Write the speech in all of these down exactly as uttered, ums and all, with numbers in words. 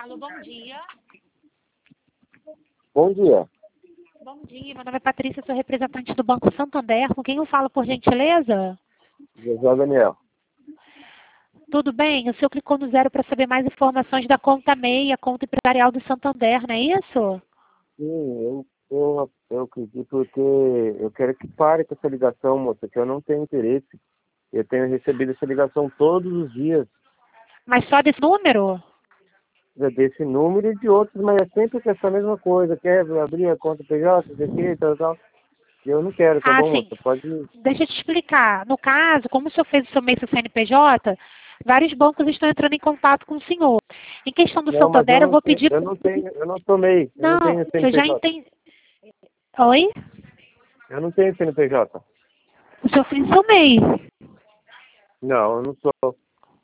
Alô, bom dia. Bom dia. Bom dia, meu nome é Patrícia, sou representante do Banco Santander. Com quem eu falo, por gentileza? José Daniel. Tudo bem? O senhor clicou no zero para saber mais informações da conta MEI, a conta empresarial do Santander, não é isso? Sim, eu, eu, eu acredito porque eu quero que pare com essa ligação, moça, que eu não tenho interesse. Eu tenho recebido essa ligação todos os dias, Mas só desse número? desse número e de outros, mas é sempre com essa mesma coisa. Quer abrir a conta P J, isso aqui e tal, tal. Eu não quero, tá Ah, bom, sim. moça? Pode... Deixa eu te explicar. No caso, como o senhor fez o seu MEI C N P J, vários bancos estão entrando em contato com o senhor. Em questão do Não, mas eu Santander, eu não vou tenho, pedir... eu não tenho, eu não tomei, eu não Não, tenho você já C N P J. entende... Oi? Eu não tenho C N P J. O senhor fez o seu MEI. Não, eu não sou.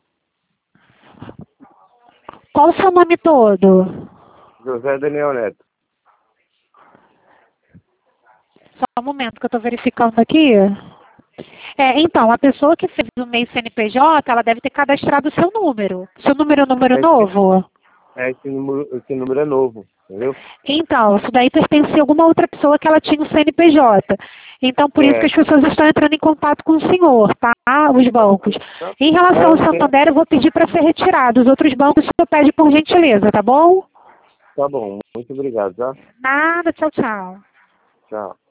Qual o seu nome todo? José Daniel Neto. Só um momento que eu estou verificando aqui. É, então, a pessoa que fez o MEI C N P J, ela deve ter cadastrado o seu número. Seu número é um número Esse, novo? é, esse, número, esse número é novo, entendeu? Então, isso daí pertence a alguma outra pessoa que ela tinha o C N P J. Então, por isso que É. as pessoas estão entrando em contato com o senhor, tá? Os bancos. Tá? Em relação É, ao eu sei. Santander, eu vou pedir para ser retirado. Os outros bancos, o senhor pede por gentileza, tá bom? Tá bom, muito obrigado, tá? Nada, tchau, tchau. Tchau.